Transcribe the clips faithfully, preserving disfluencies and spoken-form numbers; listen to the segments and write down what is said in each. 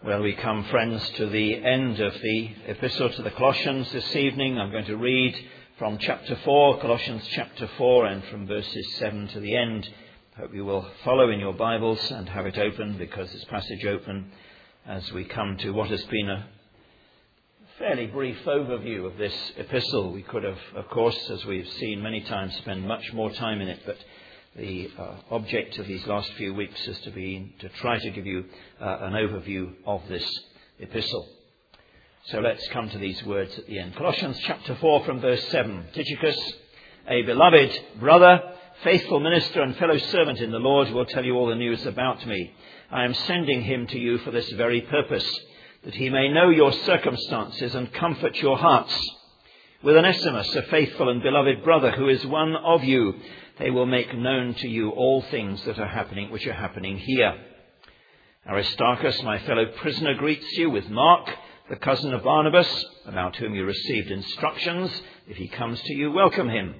Well, we come, friends, to the end of the epistle to the Colossians this evening. I'm going to read from chapter four, Colossians chapter four, and from verses seven to the end. I hope you will follow in your Bibles and have it open, because this passage open as we come to what has been a fairly brief overview of this epistle. We could have, of course, as we've seen many times, spend much more time in it, but the uh, object of these last few weeks has to be to try to give you uh, an overview of this epistle. So let's come to these words at the end. Colossians chapter four from verse seven. Tychicus, a beloved brother, faithful minister and fellow servant in the Lord, will tell you all the news about me. I am sending him to you for this very purpose, that he may know your circumstances and comfort your hearts. With Onesimus, a faithful and beloved brother who is one of you, they will make known to you all things that are happening, which are happening here. Aristarchus, my fellow prisoner, greets you, with Mark, the cousin of Barnabas, about whom you received instructions. If he comes to you, welcome him.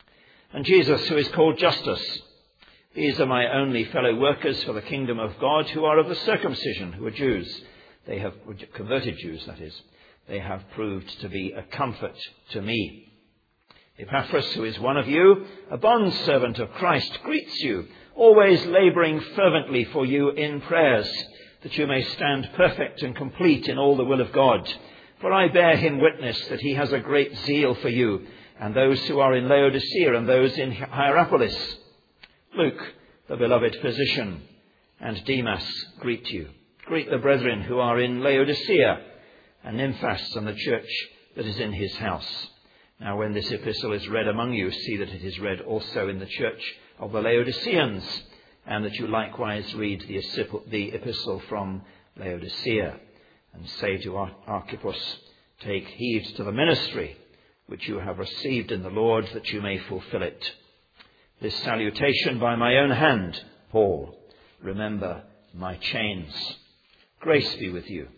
And Jesus, who is called Justus. These are my only fellow workers for the kingdom of God, who are of the circumcision, who are Jews. They have converted Jews, that is. They have proved to be a comfort to me. Epaphras, who is one of you, a bondservant of Christ, greets you, always labouring fervently for you in prayers, that you may stand perfect and complete in all the will of God. For I bear him witness that he has a great zeal for you, and those who are in Laodicea and those in Hierapolis. Luke, the beloved physician, and Demas greet you. Greet the brethren who are in Laodicea, and Nymphas and the church that is in his house. Now, when this epistle is read among you, see that it is read also in the church of the Laodiceans, and that you likewise read the epistle from Laodicea, and say to Archippus, take heed to the ministry which you have received in the Lord, that you may fulfill it. This salutation by my own hand, Paul. Remember my chains. Grace be with you.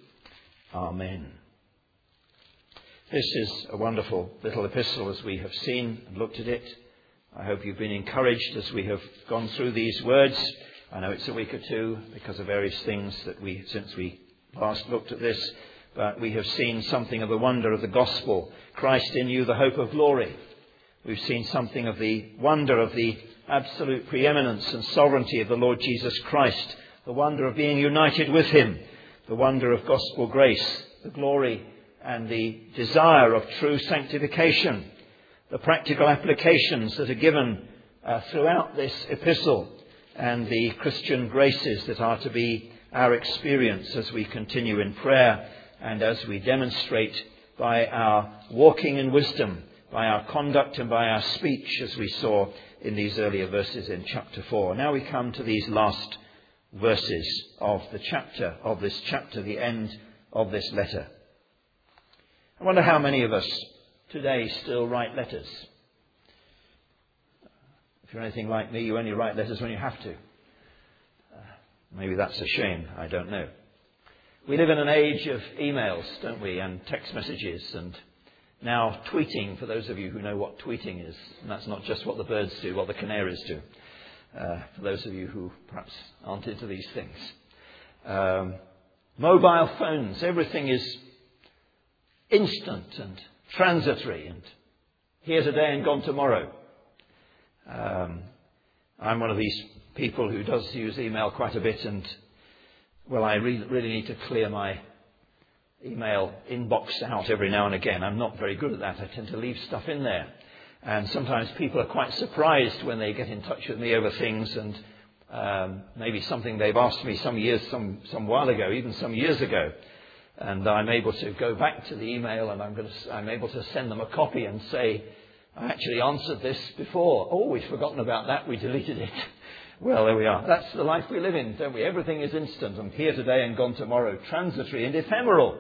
Amen. This is a wonderful little epistle as we have seen and looked at it. I hope you've been encouraged as we have gone through these words. I know it's a week or two because of various things that we, since we last looked at this, but we have seen something of the wonder of the gospel. Christ in you, the hope of glory. We've seen something of the wonder of the absolute preeminence and sovereignty of the Lord Jesus Christ. The wonder of being united with him. The wonder of gospel grace. The glory and the desire of true sanctification, the practical applications that are given uh, throughout this epistle, and the Christian graces that are to be our experience as we continue in prayer and as we demonstrate by our walking in wisdom, by our conduct and by our speech, as we saw in these earlier verses in chapter four. Now we come to these last verses of the chapter, of this chapter, the end of this letter. I wonder how many of us today still write letters. If you're anything like me, you only write letters when you have to. Uh, maybe that's a shame, I don't know. We live in an age of emails, don't we, and text messages, and now tweeting, for those of you who know what tweeting is. And that's not just what the birds do, what the canaries do, uh, for those of you who perhaps aren't into these things. Um, mobile phones, everything is instant and transitory and here today and gone tomorrow. Um, I'm one of these people who does use email quite a bit, and well, I re- really need to clear my email inbox out every now and again. I'm not very good at that. I tend to leave stuff in there. And sometimes people are quite surprised when they get in touch with me over things, and um, maybe something they've asked me some years, some, some while ago, even some years ago. And I'm able to go back to the email, and I'm, going to, I'm able to send them a copy and say, I actually answered this before. Oh, we've forgotten about that. We deleted it. Well, there we are. That's the life we live in, don't we? Everything is instant and here today and gone tomorrow. Transitory and ephemeral.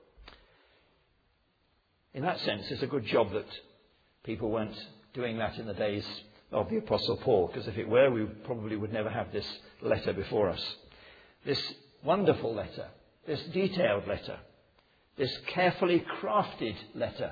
In that sense, it's a good job that people weren't doing that in the days of the Apostle Paul, because if it were, we probably would never have this letter before us. This wonderful letter. This detailed letter, this carefully crafted letter.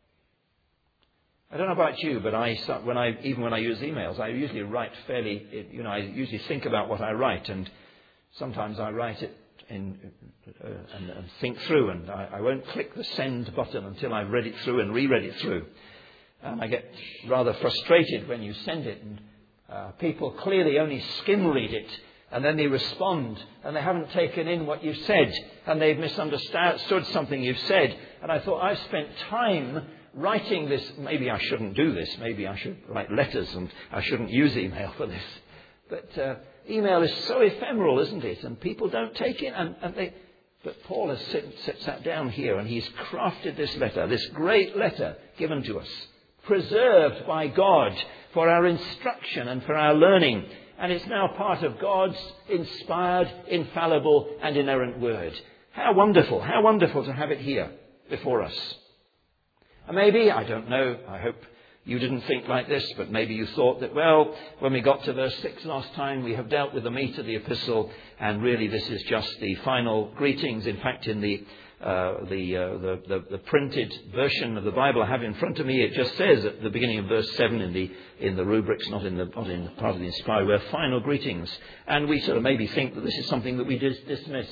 I don't know about you, but I, when I, even when I use emails, I usually write fairly, you know, I usually think about what I write, and sometimes I write it in, uh, and, and think through, and I, I won't click the send button until I've read it through and reread it through. And I get rather frustrated when you send it and uh, people clearly only skim read it, and then they respond and they haven't taken in what you've said, and they've misunderstood something you've said. And I thought, I've spent time writing this. Maybe I shouldn't do this. Maybe I should write letters, and I shouldn't use email for this. But uh, email is so ephemeral, isn't it? And people don't take it. And, and they. But Paul has sit, sit, sat down here, and he's crafted this letter, this great letter given to us, preserved by God for our instruction and for our learning. And it's now part of God's inspired, infallible and inerrant word. How wonderful, how wonderful to have it here before us. And maybe, I don't know, I hope you didn't think like this, but maybe you thought that, well, when we got to verse six last time, we have dealt with the meat of the epistle, and really this is just the final greetings. In fact, in the Uh, the, uh, the, the the printed version of the Bible I have in front of me, it just says at the beginning of verse seven in the in the rubrics, not in the not in the part of the inspired word, final greetings. And we sort of maybe think that this is something that we dis- dismiss.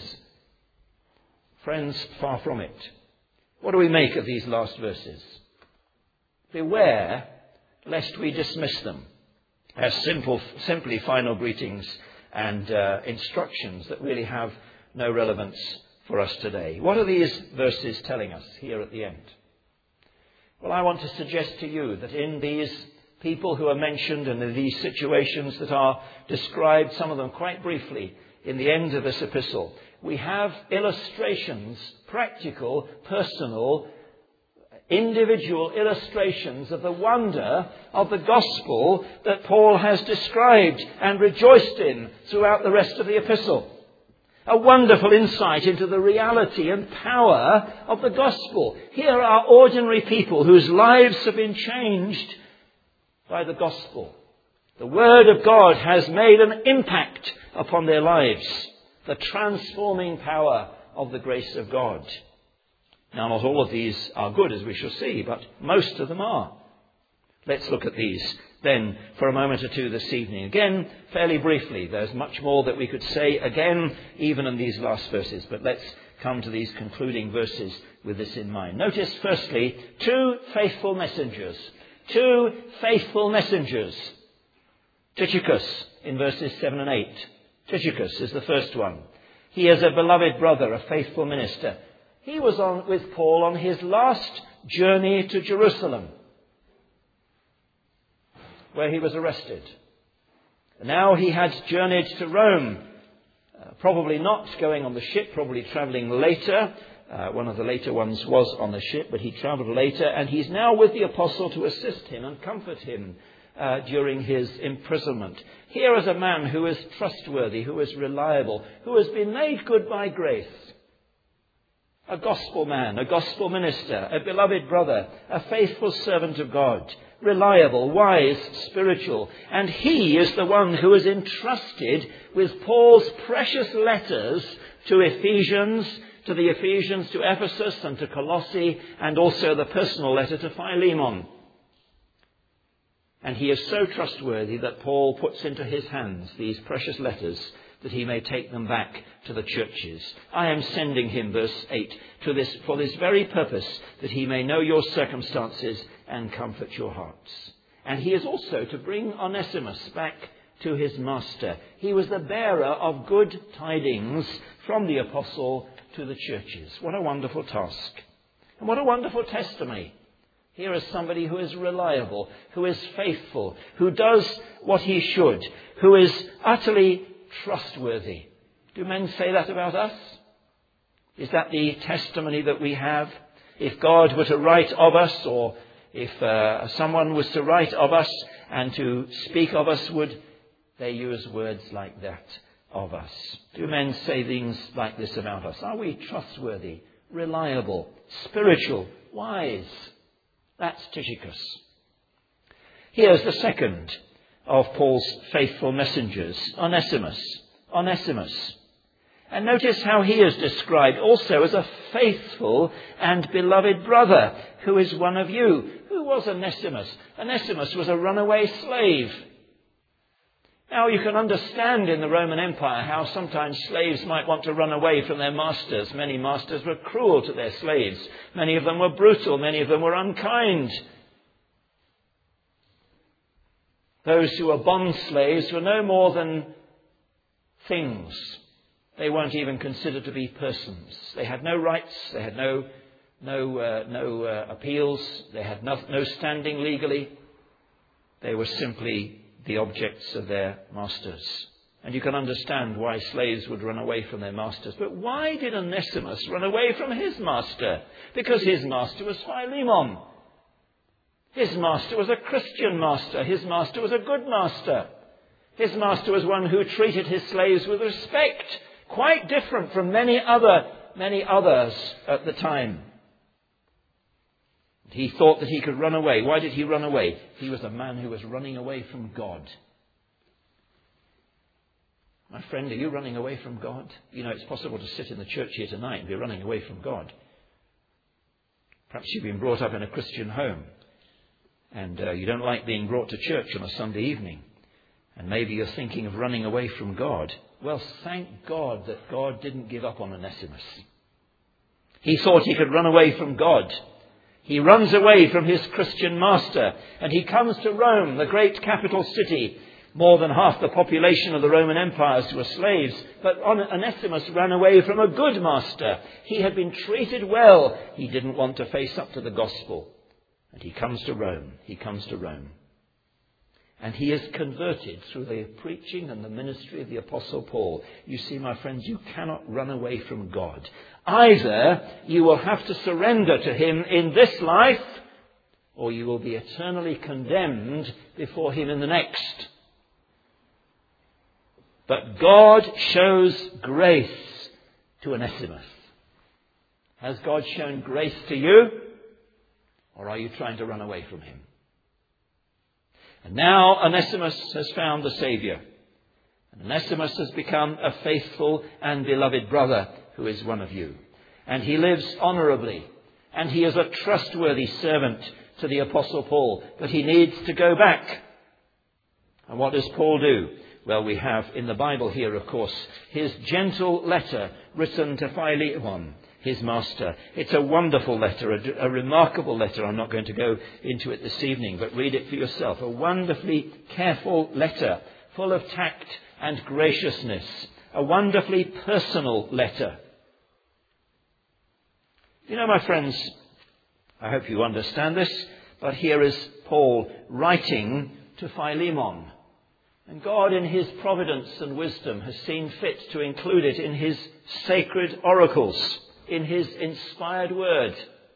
Friends, far from it. What do we make of these last verses? Beware lest we dismiss them as simple, simply final greetings and uh, instructions that really have no relevance for us today. What are these verses telling us here at the end? Well, I want to suggest to you that in these people who are mentioned and in these situations that are described, some of them quite briefly, in the end of this epistle, we have illustrations, practical, personal, individual illustrations of the wonder of the gospel that Paul has described and rejoiced in throughout the rest of the epistle. A wonderful insight into the reality and power of the gospel. Here are ordinary people whose lives have been changed by the gospel. The word of God has made an impact upon their lives. The transforming power of the grace of God. Now, not all of these are good, as we shall see, but most of them are. Let's look at these then for a moment or two this evening. Again, fairly briefly, there's much more that we could say again, even in these last verses. But let's come to these concluding verses with this in mind. Notice, firstly, two faithful messengers. Two faithful messengers. Tychicus in verses seven and eight. Tychicus is the first one. He is a beloved brother, a faithful minister. He was on with Paul on his last journey to Jerusalem, where he was arrested. Now he had journeyed to Rome, uh, probably not going on the ship, probably travelling later. Uh, one of the later ones was on the ship, but he travelled later, and he's now with the apostle to assist him and comfort him uh, during his imprisonment. Here is a man who is trustworthy, who is reliable, who has been made good by grace. A gospel man, a gospel minister, a beloved brother, a faithful servant of God, reliable, wise, spiritual. And he is the one who is entrusted with Paul's precious letters to Ephesians, to the Ephesians, to Ephesus and to Colossae, and also the personal letter to Philemon. And he is so trustworthy that Paul puts into his hands these precious letters that he may take them back to the churches. I am sending him, verse eight, to this for this very purpose, that he may know your circumstances and comfort your hearts. And he is also to bring Onesimus back to his master. He was the bearer of good tidings from the apostle to the churches. What a wonderful task. And what a wonderful testimony. Here is somebody who is reliable, who is faithful, who does what he should, who is utterly trustworthy. Do men say that about us? Is that the testimony that we have? If God were to write of us, or if uh, someone was to write of us and to speak of us, would they use words like that of us? Do men say things like this about us? Are we trustworthy, reliable, spiritual, wise? That's Tychicus. Here's the second of Paul's faithful messengers, Onesimus. Onesimus. And notice how he is described also as a faithful and beloved brother who is one of you. Who was Onesimus? Onesimus was a runaway slave. Now, you can understand in the Roman Empire how sometimes slaves might want to run away from their masters. Many masters were cruel to their slaves. Many of them were brutal. Many of them were unkind. Those who were bond slaves were no more than things. They weren't even considered to be persons. They had no rights. They had no no uh, no uh, appeals. They had no, no standing legally. They were simply the objects of their masters. And you can understand why slaves would run away from their masters. But why did Onesimus run away from his master? Because his master was Philemon. His master was a Christian master. His master was a good master. His master was one who treated his slaves with respect, quite different from many other, many others at the time. He thought that he could run away. Why did he run away? He was a man who was running away from God. My friend, are you running away from God? You know, it's possible to sit in the church here tonight and be running away from God. Perhaps you've been brought up in a Christian home and uh, you don't like being brought to church on a Sunday evening. And maybe you're thinking of running away from God. Well, thank God that God didn't give up on Onesimus. He thought he could run away from God. He runs away from his Christian master and he comes to Rome, the great capital city. More than half the population of the Roman Empire were slaves. But Onesimus ran away from a good master. He had been treated well. He didn't want to face up to the gospel. And he comes to Rome. He comes to Rome. And he is converted through the preaching and the ministry of the Apostle Paul. You see, my friends, you cannot run away from God. Either you will have to surrender to him in this life, or you will be eternally condemned before him in the next. But God shows grace to Onesimus. Has God shown grace to you? Or are you trying to run away from him? And now Onesimus has found the Saviour. And Onesimus has become a faithful and beloved brother who is one of you. And he lives honourably. And he is a trustworthy servant to the Apostle Paul. But he needs to go back. And what does Paul do? Well, we have in the Bible here, of course, his gentle letter written to Philemon, his master. It's a wonderful letter, a, a remarkable letter. I'm not going to go into it this evening, but read it for yourself. A wonderfully careful letter, full of tact and graciousness. A wonderfully personal letter. You know, my friends, I hope you understand this, but here is Paul writing to Philemon. And God, in his providence and wisdom, has seen fit to include it in his sacred oracles, in his inspired word.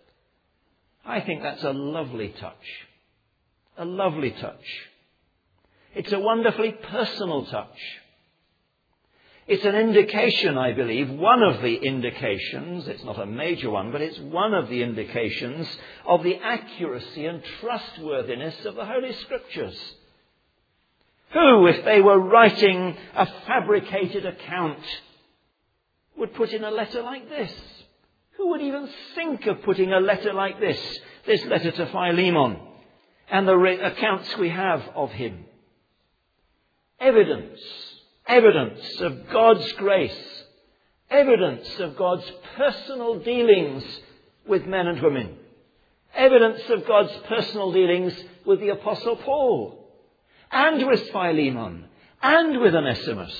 I think that's a lovely touch. A lovely touch. It's a wonderfully personal touch. It's an indication, I believe, one of the indications, it's not a major one, but it's one of the indications of the accuracy and trustworthiness of the Holy Scriptures. Who, if they were writing a fabricated account, would put in a letter like this? Who would even think of putting a letter like this? This letter to Philemon and the re- accounts we have of him. Evidence, evidence of God's grace, evidence of God's personal dealings with men and women, evidence of God's personal dealings with the Apostle Paul. And with Philemon, and with Onesimus.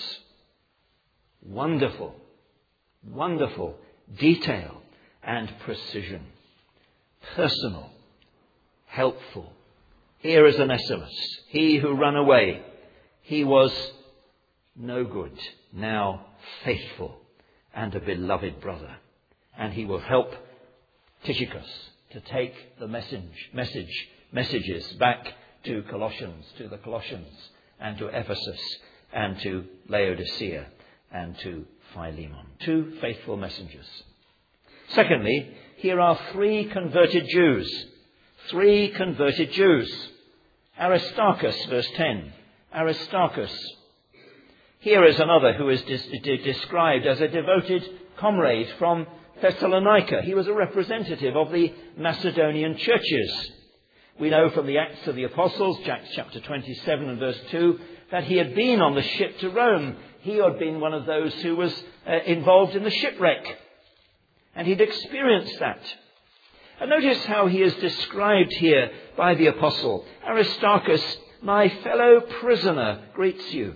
Wonderful, wonderful detail and precision. Personal, helpful. Here is Onesimus, he who ran away. He was no good, now faithful and a beloved brother. And he will help Tychicus to take the message, message, messages back to Colossians, to the Colossians, and to Ephesus, and to Laodicea, and to Philemon. Two faithful messengers. Secondly, here are three converted Jews. Three converted Jews. Aristarchus, verse ten. Aristarchus. Here is another who is des- described as a devoted comrade from Thessalonica. He was a representative of the Macedonian churches. We know from the Acts of the Apostles, Acts chapter twenty-seven and verse two, that he had been on the ship to Rome. He had been one of those who was uh, involved in the shipwreck. And he'd experienced that. And notice how he is described here by the apostle. Aristarchus, my fellow prisoner, greets you.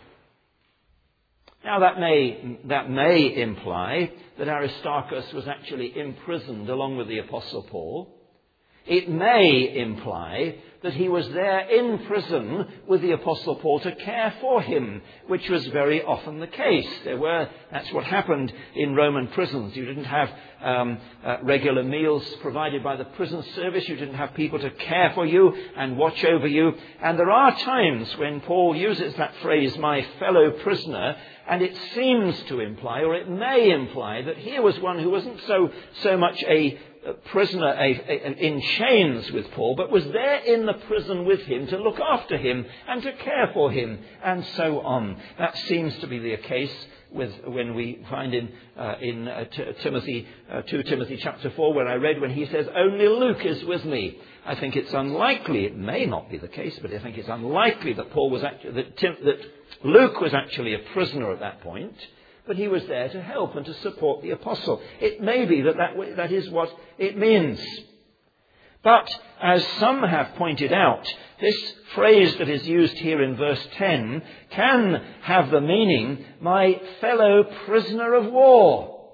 Now that may, that may imply that Aristarchus was actually imprisoned along with the apostle Paul. It may imply that he was there in prison with the apostle Paul to care for him, which was very often the case. There were, that's what happened in Roman prisons. You didn't have um, uh, regular meals provided by the prison service. You didn't have people to care for you and watch over you. And there are times when Paul uses that phrase, my fellow prisoner, and it seems to imply, or it may imply, that here was one who wasn't so, so much a prisoner a, a, in chains with Paul, but was there in the prison with him to look after him and to care for him, and so on. That seems to be the case with when we find in uh, in uh, T- Timothy uh, two Timothy chapter four, where I read when he says, "Only Luke is with me." I think it's unlikely. It may not be the case, but I think it's unlikely that Paul was actually that, Tim, that Luke was actually a prisoner at that point. But he was there to help and to support the apostle. It may be that that, that is what it means. But as some have pointed out, this phrase that is used here in verse ten can have the meaning, my fellow prisoner of war.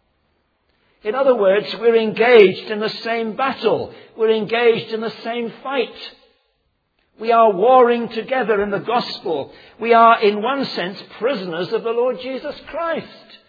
In other words, we're engaged in the same battle. We're engaged in the same fight. We are warring together in the gospel. We are, in one sense, prisoners of the Lord Jesus Christ.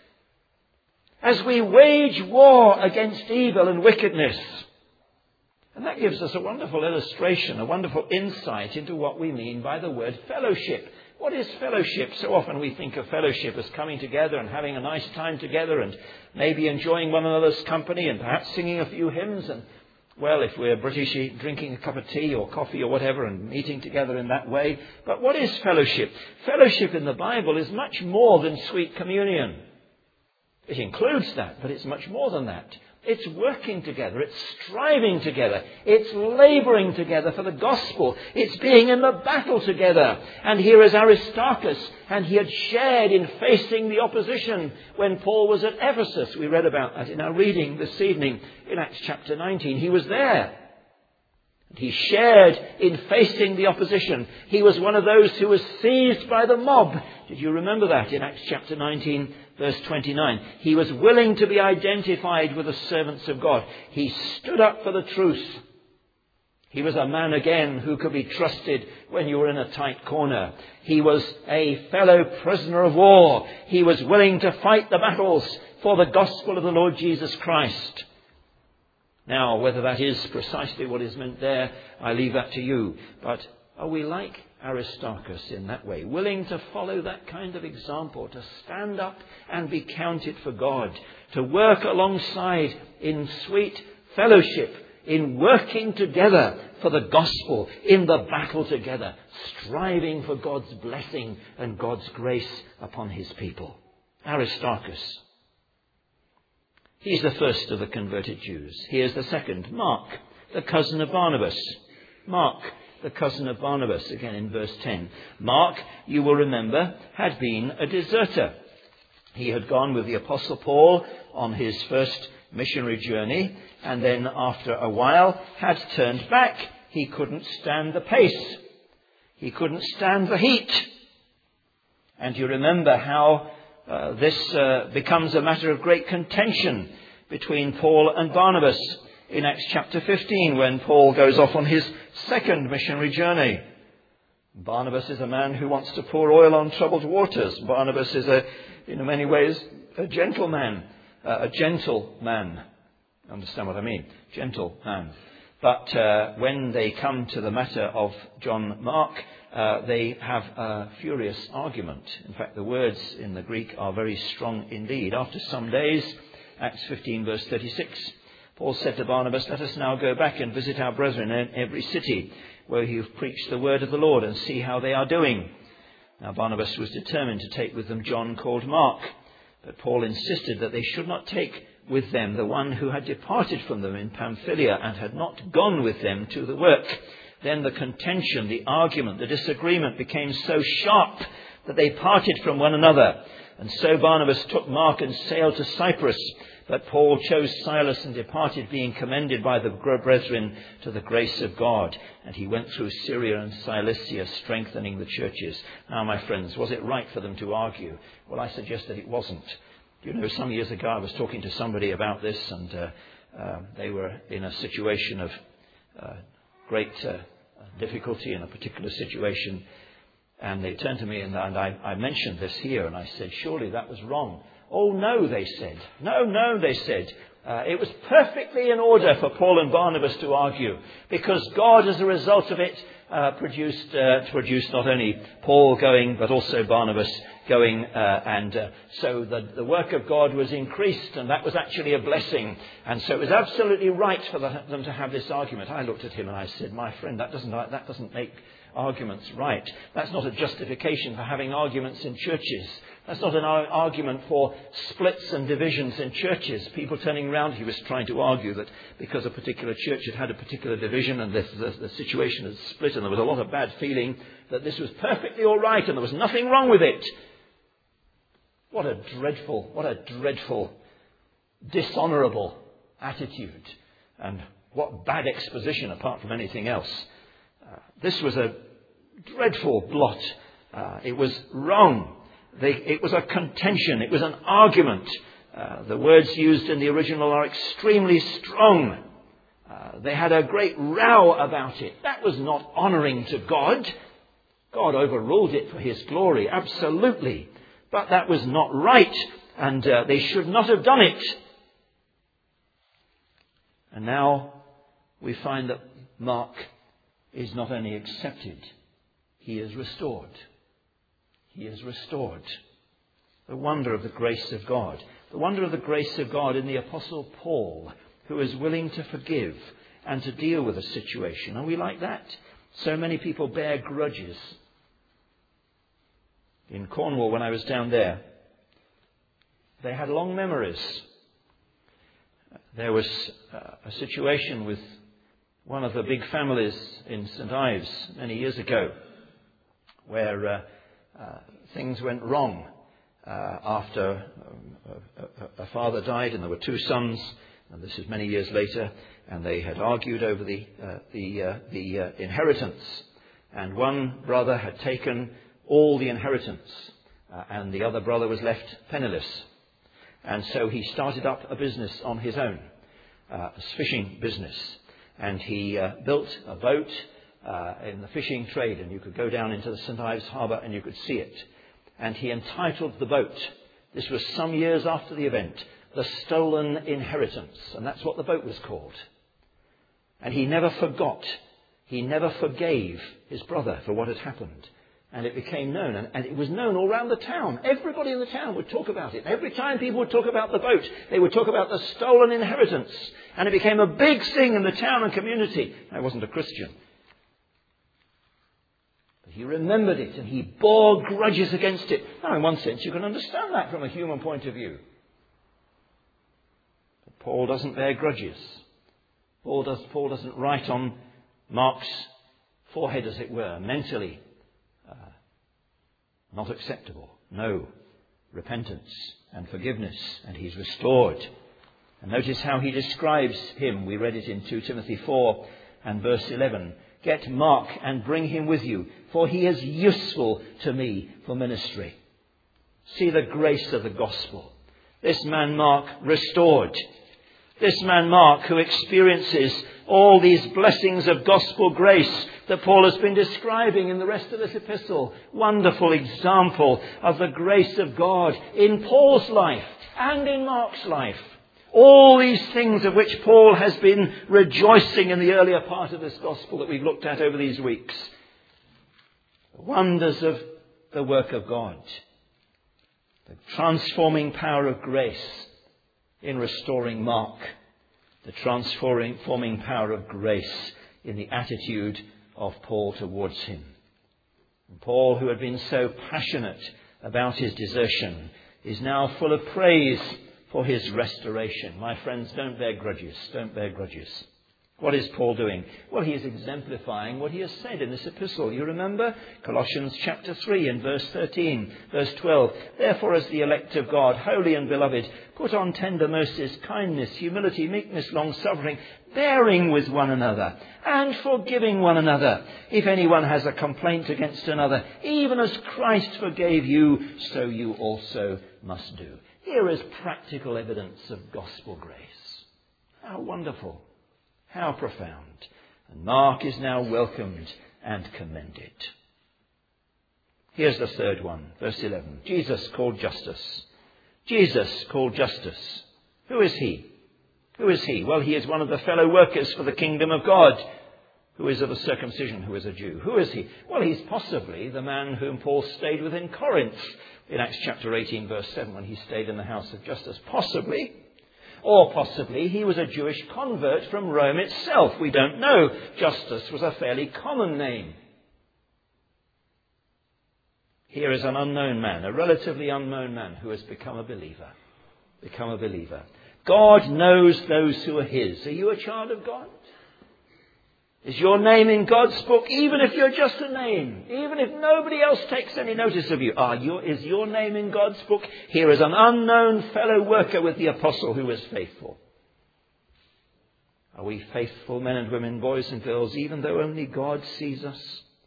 As we wage war against evil and wickedness. And that gives us a wonderful illustration, a wonderful insight into what we mean by the word fellowship. What is fellowship? So often we think of fellowship as coming together and having a nice time together and maybe enjoying one another's company and perhaps singing a few hymns and, well, if we're British, drinking a cup of tea or coffee or whatever and meeting together in that way. But what is fellowship? Fellowship in the Bible is much more than sweet communion. It includes that, but it's much more than that. It's working together. It's striving together. It's labouring together for the gospel. It's being in the battle together. And here is Aristarchus, and he had shared in facing the opposition when Paul was at Ephesus. We read about that in our reading this evening in Acts chapter nineteen. He was there. He shared in facing the opposition. He was one of those who was seized by the mob. Did you remember that in Acts chapter nineteen, verse twenty-nine? He was willing to be identified with the servants of God. He stood up for the truth. He was a man again who could be trusted when you were in a tight corner. He was a fellow prisoner of war. He was willing to fight the battles for the gospel of the Lord Jesus Christ. Now, whether that is precisely what is meant there, I leave that to you. But are we like Aristarchus in that way, willing to follow that kind of example, to stand up and be counted for God, to work alongside in sweet fellowship, in working together for the gospel, in the battle together, striving for God's blessing and God's grace upon his people? Aristarchus. He's the first of the converted Jews. Here's the second, Mark, the cousin of Barnabas. Mark, the cousin of Barnabas, again in verse ten. Mark, you will remember, had been a deserter. He had gone with the Apostle Paul on his first missionary journey, and then after a while had turned back. He couldn't stand the pace. He couldn't stand the heat. And you remember how Uh, this uh, becomes a matter of great contention between Paul and Barnabas in Acts chapter fifteen, when Paul goes off on his second missionary journey. Barnabas is a man who wants to pour oil on troubled waters. Barnabas is, a, in many ways, a gentleman, uh, a gentle man. Understand what I mean? Gentle man. But uh, when they come to the matter of John Mark, uh, they have a furious argument. In fact, the words in the Greek are very strong indeed. After some days, Acts fifteen verse thirty-six, Paul said to Barnabas, let us now go back and visit our brethren in every city where you've preached the word of the Lord and see how they are doing. Now Barnabas was determined to take with them John called Mark, but Paul insisted that they should not take with them the one who had departed from them in Pamphylia and had not gone with them to the work. Then the contention, the argument, the disagreement became so sharp that they parted from one another. And so Barnabas took Mark and sailed to Cyprus. But Paul chose Silas and departed, being commended by the brethren to the grace of God. And he went through Syria and Cilicia, strengthening the churches. Now, my friends, was it right for them to argue? Well, I suggest that it wasn't. You know, some years ago I was talking to somebody about this, and uh, uh, they were in a situation of uh, great uh, difficulty in a particular situation. And they turned to me, and, and I, I mentioned this here, and I said, surely that was wrong. Oh, no, they said. No, no, they said. Uh, it was perfectly in order for Paul and Barnabas to argue, because God, as a result of it, uh, produced uh, produced not only Paul going, but also Barnabas going. Uh, and uh, so the, the work of God was increased, and that was actually a blessing. And so it was absolutely right for the, them to have this argument. I looked at him and I said, my friend, that doesn't that doesn't make arguments right. That's not a justification for having arguments in churches. That's not an argument for splits and divisions in churches. People turning around. He was trying to argue that because a particular church had had a particular division and this, the, the situation had split and there was a lot of bad feeling, that this was perfectly all right and there was nothing wrong with it. What a dreadful, what a dreadful, dishonourable attitude. And what bad exposition apart from anything else. Uh, this was a dreadful blot. Uh, it was wrong. They, it was a contention. It was an argument. Uh, the words used in the original are extremely strong. Uh, they had a great row about it. That was not honouring to God. God overruled it for his glory, absolutely. But that was not right, and uh, they should not have done it. And now we find that Mark is not only accepted, he is restored. He is restored. The wonder of the grace of God. The wonder of the grace of God in the Apostle Paul, who is willing to forgive and to deal with a situation. Are we like that? So many people bear grudges. In Cornwall, when I was down there, they had long memories. There was a situation with one of the big families in Saint Ives many years ago, where uh, uh, things went wrong uh, after um, a, a father died, and there were two sons, and this is many years later, and they had argued over the uh, the uh, the uh, inheritance, and one brother had taken all the inheritance, uh, and the other brother was left penniless, and so he started up a business on his own, uh, a fishing business. And he uh, built a boat uh, in the fishing trade, and you could go down into the Saint Ives harbour and you could see it. And he entitled the boat, this was some years after the event, The Stolen Inheritance. And that's what the boat was called. And he never forgot, he never forgave his brother for what had happened. And it became known, and, and it was known all around the town. Everybody in the town would talk about it. Every time people would talk about the boat, they would talk about the stolen inheritance. And it became a big thing in the town and community. I wasn't a Christian. But he remembered it, and he bore grudges against it. Now, in one sense, you can understand that from a human point of view. But Paul doesn't bear grudges. Paul, does, Paul doesn't write on Mark's forehead, as it were, mentally. Uh, not acceptable. No. Repentance and forgiveness. And he's restored. And notice how he describes him. We read it in Second Timothy four and verse eleven. Get Mark and bring him with you, for he is useful to me for ministry. See the grace of the gospel. This man Mark restored. This man Mark, who experiences all these blessings of gospel grace that Paul has been describing in the rest of this epistle. Wonderful example of the grace of God in Paul's life and in Mark's life. All these things of which Paul has been rejoicing in the earlier part of this gospel that we've looked at over these weeks. The wonders of the work of God. The transforming power of grace in restoring Mark. The transforming power of grace in the attitude of Paul towards him. And Paul, who had been so passionate about his desertion, is now full of praise for his restoration. My friends, don't bear grudges. Don't bear grudges. What is Paul doing? Well, he is exemplifying what he has said in this epistle. You remember? Colossians chapter three and verse thirteen, verse twelve. Therefore, as the elect of God, holy and beloved, put on tender mercies, kindness, humility, meekness, long-suffering, bearing with one another and forgiving one another. If anyone has a complaint against another, even as Christ forgave you, so you also must do. Here is practical evidence of gospel grace. How wonderful. How profound. And Mark is now welcomed and commended. Here's the third one, verse eleven. Jesus called Justus. Jesus called Justus. Who is he? Who is he? Well, he is one of the fellow workers for the kingdom of God. Who is of the circumcision, who is a Jew. Who is he? Well, he's possibly the man whom Paul stayed with in Corinth in Acts chapter eighteen, verse seven, when he stayed in the house of Justus. Possibly. Or possibly he was a Jewish convert from Rome itself. We don't know. Justus was a fairly common name. Here is an unknown man, a relatively unknown man who has become a believer. Become a believer. God knows those who are his. Are you a child of God? Is your name in God's book, even if you're just a name? Even if nobody else takes any notice of you? Are you is your name in God's book? Here is an unknown fellow worker with the apostle who is faithful. Are we faithful men and women, boys and girls, even though only God sees us?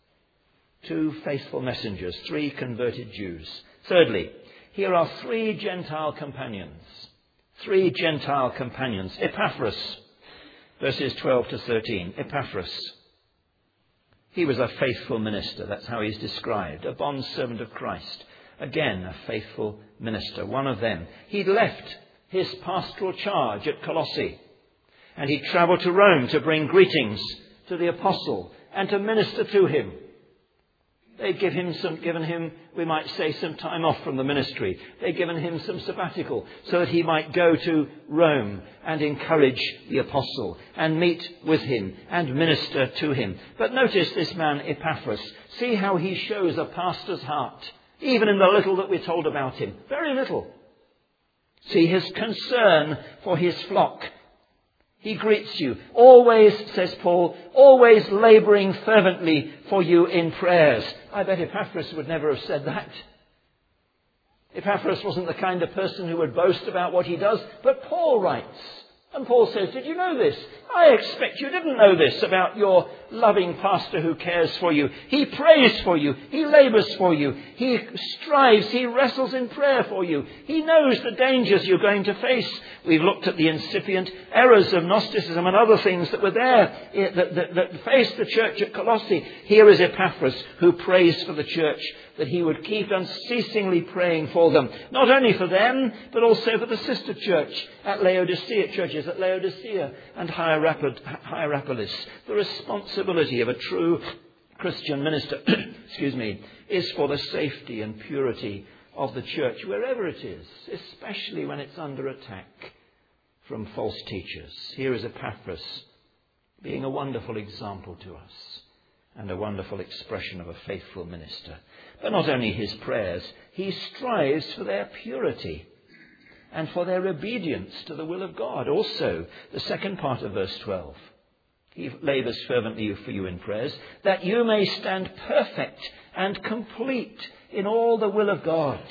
Two faithful messengers, three converted Jews. Thirdly, here are three Gentile companions. Three Gentile companions. Epaphras. Verses twelve to thirteen, Epaphras. He was a faithful minister. That's how he's described. A bondservant of Christ. Again, a faithful minister. One of them. He'd left his pastoral charge at Colossae. And he travelled to Rome to bring greetings to the apostle and to minister to him. They'd give him some, given him, we might say, some time off from the ministry. They'd given him some sabbatical so that he might go to Rome and encourage the apostle and meet with him and minister to him. But notice this man Epaphras. See how he shows a pastor's heart, even in the little that we're told about him. Very little. See his concern for his flock. He greets you, always, says Paul, always labouring fervently for you in prayers. I bet Epaphras would never have said that. Epaphras wasn't the kind of person who would boast about what he does, but Paul writes. And Paul says, did you know this? I expect you didn't know this about your loving pastor who cares for you. He prays for you. He labours for you. He strives. He wrestles in prayer for you. He knows the dangers you're going to face. We've looked at the incipient errors of Gnosticism and other things that were there that, that, that faced the church at Colossae. Here is Epaphras who prays for the church, that he would keep unceasingly praying for them. Not only for them, but also for the sister church at Laodicea, churches at Laodicea and Hierapolis. The responsibility of a true Christian minister, excuse me, is for the safety and purity of the church, wherever it is, especially when it's under attack from false teachers. Here is Epaphras being a wonderful example to us and a wonderful expression of a faithful minister. But not only his prayers, he strives for their purity and for their obedience to the will of God. Also, the second part of verse twelve. He labours fervently for you in prayers, that you may stand perfect and complete in all the will of God.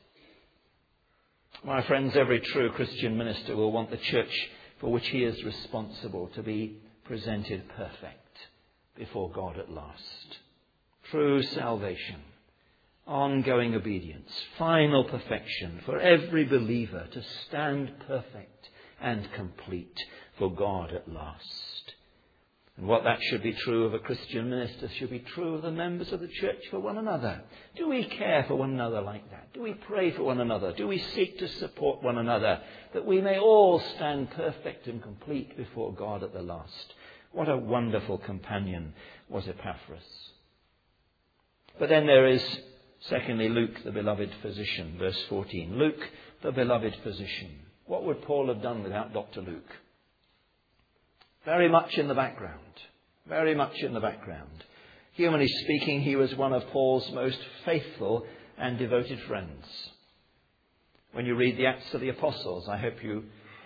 My friends, every true Christian minister will want the church for which he is responsible to be presented perfect before God at last. True salvation, ongoing obedience, final perfection for every believer to stand perfect and complete for God at last. And what that should be true of a Christian minister should be true of the members of the church for one another. Do we care for one another like that? Do we pray for one another? Do we seek to support one another that we may all stand perfect and complete before God at the last? What a wonderful companion was Epaphras. But then there is, secondly, Luke, the beloved physician, verse fourteen. Luke, the beloved physician. What would Paul have done without Doctor Luke? Very much in the background. Very much in the background. Humanly speaking, he was one of Paul's most faithful and devoted friends. When you read the Acts of the Apostles, I hope you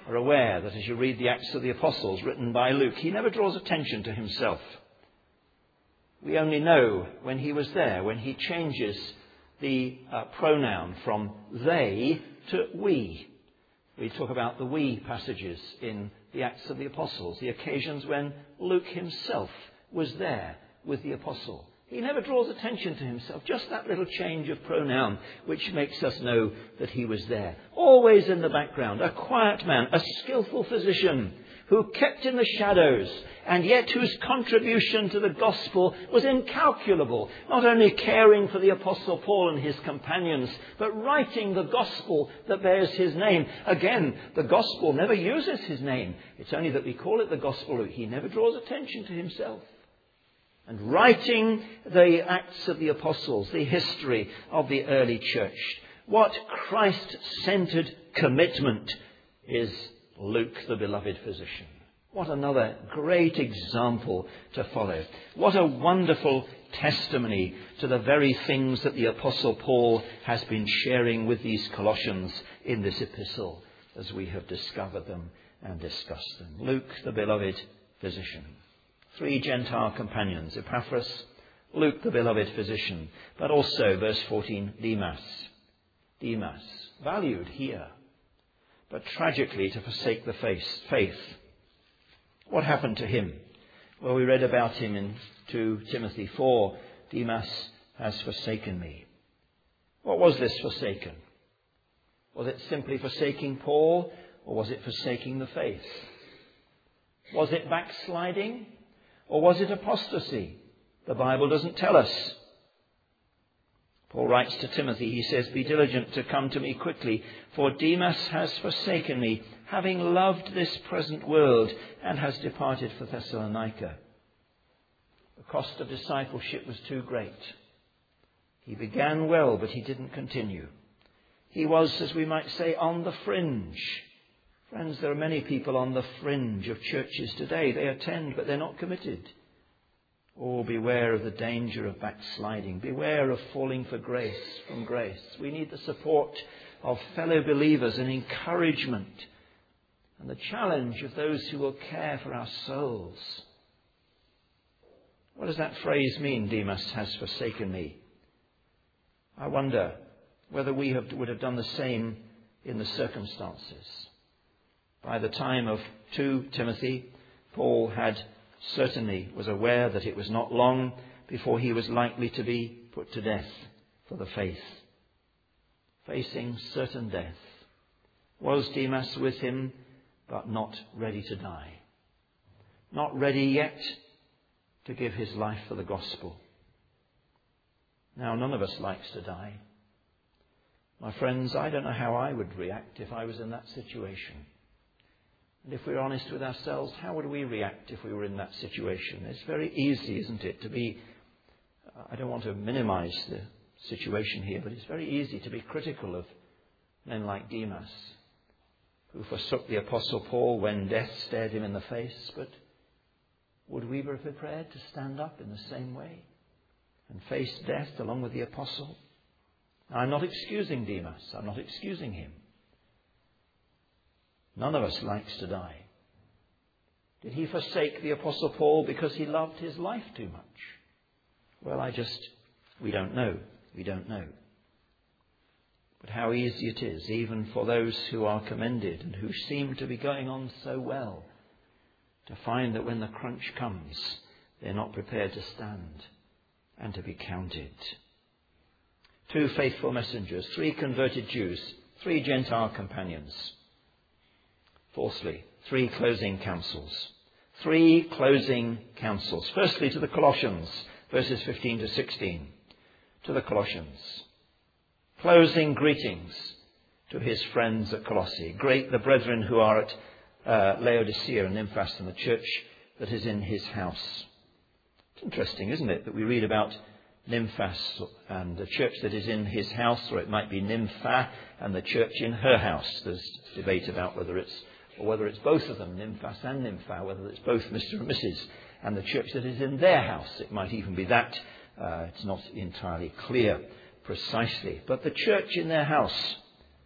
are aware that as you read the Acts of the Apostles written by Luke, he never draws attention to himself. We only know when he was there, when he changes the uh, pronoun from they to we. We talk about the we passages in the Acts of the Apostles, the occasions when Luke himself was there with the apostle. He never draws attention to himself, just that little change of pronoun which makes us know that he was there. Always in the background, a quiet man, a skillful physician who kept in the shadows and yet whose contribution to the gospel was incalculable, not only caring for the apostle Paul and his companions, but writing the gospel that bears his name. Again, the gospel never uses his name. It's only that we call it the gospel. He never draws attention to himself. And writing the Acts of the Apostles, the history of the early church. What Christ-centered commitment is Luke, the beloved physician. What another great example to follow. What a wonderful testimony to the very things that the Apostle Paul has been sharing with these Colossians in this epistle as we have discovered them and discussed them. Luke, the beloved physician. Three Gentile companions, Epaphras, Luke, the beloved physician, but also, verse fourteen, Demas. Demas, valued here, but tragically to forsake the faith. What happened to him? Well, we read about him in Second Timothy four. Demas has forsaken me. What was this forsaken? Was it simply forsaking Paul, or was it forsaking the faith? Was it backsliding, or was it apostasy? The Bible doesn't tell us. Paul writes to Timothy, he says, "Be diligent to come to me quickly, for Demas has forsaken me, having loved this present world, and has departed for Thessalonica." The cost of discipleship was too great. He began well, but he didn't continue. He was, as we might say, on the fringe. Friends, there are many people on the fringe of churches today. They attend, but they're not committed. Oh, beware of the danger of backsliding. Beware of falling for grace, from grace. We need the support of fellow believers and encouragement and the challenge of those who will care for our souls. What does that phrase mean, Demas has forsaken me? I wonder whether we have, would have done the same in the circumstances. By the time of Second Timothy, Paul had certainly was aware that it was not long before he was likely to be put to death for the faith. Facing certain death. Was Demas with him, but not ready to die? Not ready yet to give his life for the gospel. Now, none of us likes to die. My friends, I don't know how I would react if I was in that situation. And if we're honest with ourselves, how would we react if we were in that situation? It's very easy, isn't it, to be, I don't want to minimize the situation here, but it's very easy to be critical of men like Demas, who forsook the Apostle Paul when death stared him in the face. But would we be prepared to stand up in the same way and face death along with the Apostle? Now, I'm not excusing Demas. I'm not excusing him. None of us likes to die. Did he forsake the Apostle Paul because he loved his life too much? Well, I just, we don't know. We don't know. But how easy it is, even for those who are commended and who seem to be going on so well, to find that when the crunch comes, they're not prepared to stand and to be counted. Two faithful messengers, three converted Jews, three Gentile companions. Fourthly, three closing counsels. Three closing counsels. Firstly, to the Colossians, verses fifteen to sixteen. To the Colossians. Closing greetings to his friends at Colossae. Great the brethren who are at uh, Laodicea and Nymphas, and the church that is in his house. It's interesting, isn't it, that we read about Nymphas and the church that is in his house, or it might be Nympha and the church in her house. There's debate about whether it's or whether it's both of them, Nymphas and Nympha, whether it's both Mister and Missus and the church that is in their house. It might even be that. Uh, it's not entirely clear precisely. But the church in their house,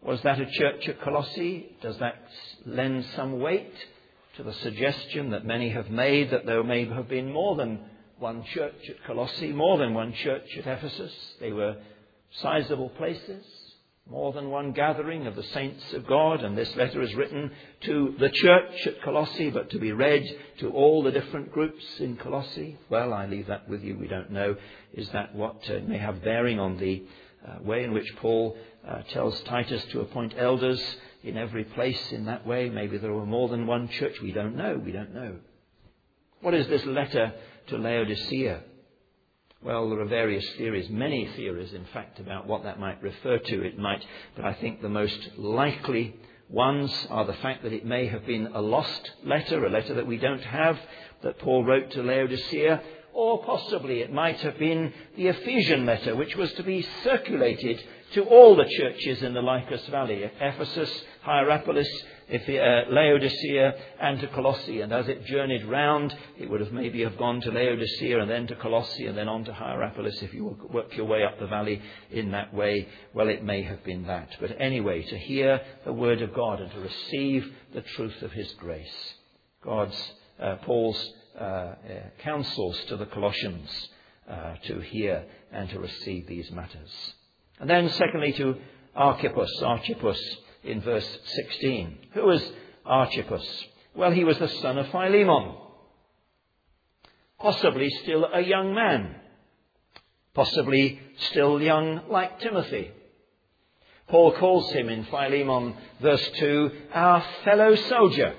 Was that a church at Colossae? Does that lend some weight to the suggestion that many have made that there may have been more than one church at Colossae, more than one church at Ephesus? They were sizable places, more than one gathering of the saints of God, and this letter is written to the church at Colossae, but to be read to all the different groups in Colossae. Well, I leave that with you. We don't know. Is that what uh, may have bearing on the uh, way in which Paul uh, tells Titus to appoint elders in every place in that way? Maybe there were more than one church. We don't know. We don't know. What is this letter to Laodicea? Well, there are various theories, many theories, in fact, about what that might refer to. It might, but I think the most likely ones are the fact that it may have been a lost letter, a letter that we don't have, that Paul wrote to Laodicea, or possibly it might have been the Ephesian letter, which was to be circulated to all the churches in the Lycus Valley, Ephesus, Hierapolis, Laodicea, and to Colossae. And as it journeyed round, it would have maybe have gone to Laodicea and then to Colossae and then on to Hierapolis. If you work your way up the valley in that way, well, it may have been that. But anyway, to hear the word of God and to receive the truth of his grace. God's, uh, Paul's uh, uh, counsels to the Colossians uh, to hear and to receive these matters. And then secondly to Archippus, Archippus in verse sixteen. Who was Archippus? Well, he was the son of Philemon. Possibly still a young man. Possibly still young like Timothy. Paul calls him in Philemon verse two, our fellow soldier.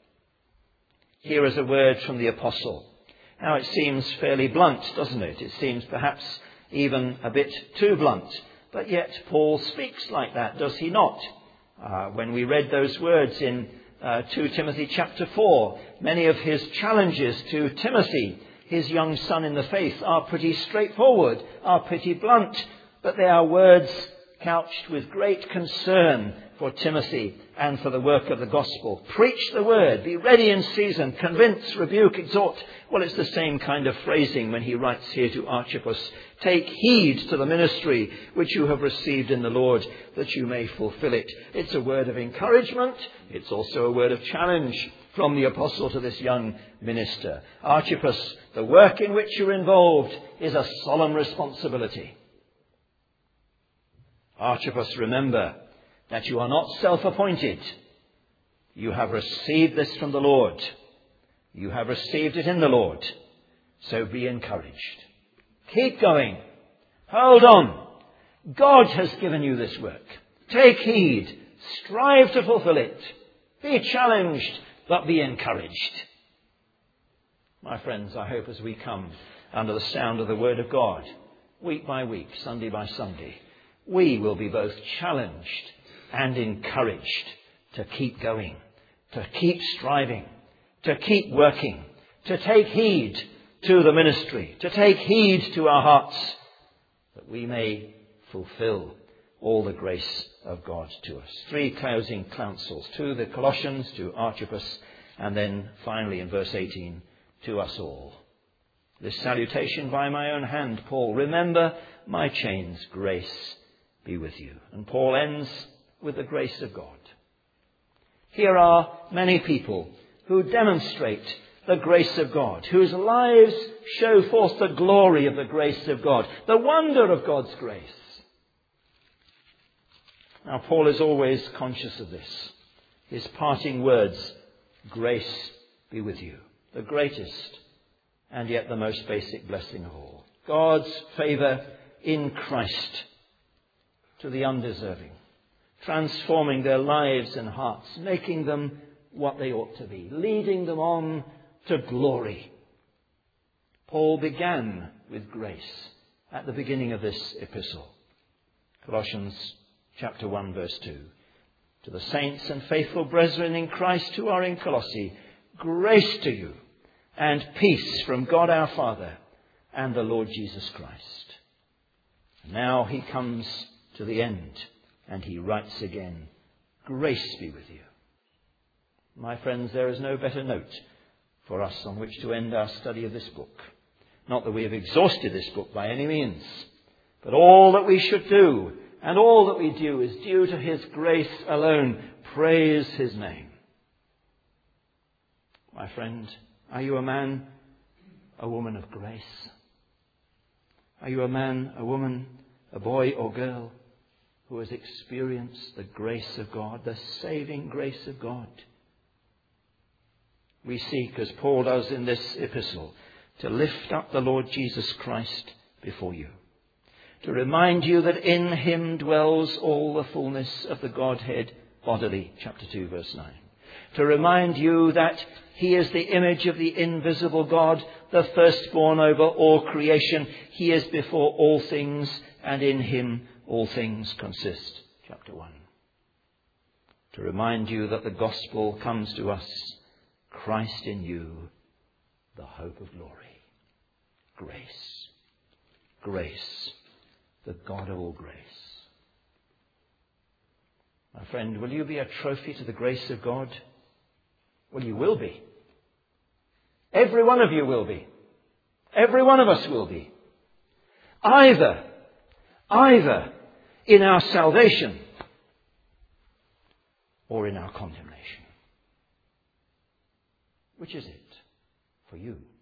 Here is a word from the apostle. Now it seems fairly blunt, doesn't it? It seems perhaps even a bit too blunt. But yet Paul speaks like that, does he not? Uh, when we read those words in uh, Second Timothy chapter four, many of his challenges to Timothy, his young son in the faith, are pretty straightforward, are pretty blunt, but they are words couched with great concern for Timothy and for the work of the gospel. Preach the word, be ready in season, convince, rebuke, exhort. Well, it's the same kind of phrasing when he writes here to Archippus. Take heed to the ministry which you have received in the Lord, that you may fulfill it. It's a word of encouragement. It's also a word of challenge from the apostle to this young minister. Archippus, the work in which you're involved is a solemn responsibility. Archippus, remember that you are not self-appointed. You have received this from the Lord. You have received it in the Lord. So be encouraged. Keep going. Hold on. God has given you this work. Take heed. Strive to fulfill it. Be challenged, but be encouraged. My friends, I hope as we come under the sound of the word of God, week by week, Sunday by Sunday, we will be both challenged and encouraged to keep going, to keep striving, to keep working, to take heed to the ministry, to take heed to our hearts, that we may fulfill all the grace of God to us. Three closing counsels to the Colossians, to Archippus, and then finally in verse eighteen, to us all. This salutation by my own hand, Paul, remember my chains, grace be with you. And Paul ends with the grace of God. Here are many people who demonstrate the grace of God, whose lives show forth the glory of the grace of God, the wonder of God's grace. Now, Paul is always conscious of this. His parting words, grace be with you, the greatest and yet the most basic blessing of all. God's favour in Christ to the undeserving, transforming their lives and hearts, making them what they ought to be, leading them on to glory. Paul began with grace at the beginning of this epistle. Colossians chapter one verse two. To the saints and faithful brethren in Christ who are in Colossae, grace to you and peace from God our Father and the Lord Jesus Christ. Now he comes to the end and he writes again, grace be with you. My friends, there is no better note for us on which to end our study of this book. Not that we have exhausted this book by any means, but all that we should do And all that we do is due to his grace alone. Praise his name. My friend, are you a man, a woman of grace? Are you a man, a woman, a boy or girl who has experienced the grace of God, the saving grace of God? We seek, as Paul does in this epistle, to lift up the Lord Jesus Christ before you, to remind you that in him dwells all the fullness of the Godhead bodily, chapter two, verse nine. To remind you that he is the image of the invisible God, the firstborn over all creation. He is before all things, and in him all things consist, chapter one. To remind you that the gospel comes to us, Christ in you, the hope of glory. Grace. Grace. The God of all grace. My friend, will you be a trophy to the grace of God? Well, you will be. Every one of you will be. Every one of us will be. Either, either in our salvation or in our condemnation. Which is it for you?